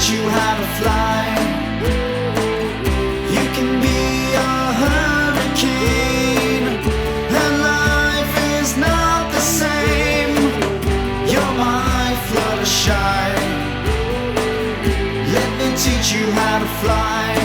teach you how to fly. You can be a hurricane, and life is not the same. You're my Fluttershy. Let me teach you how to fly.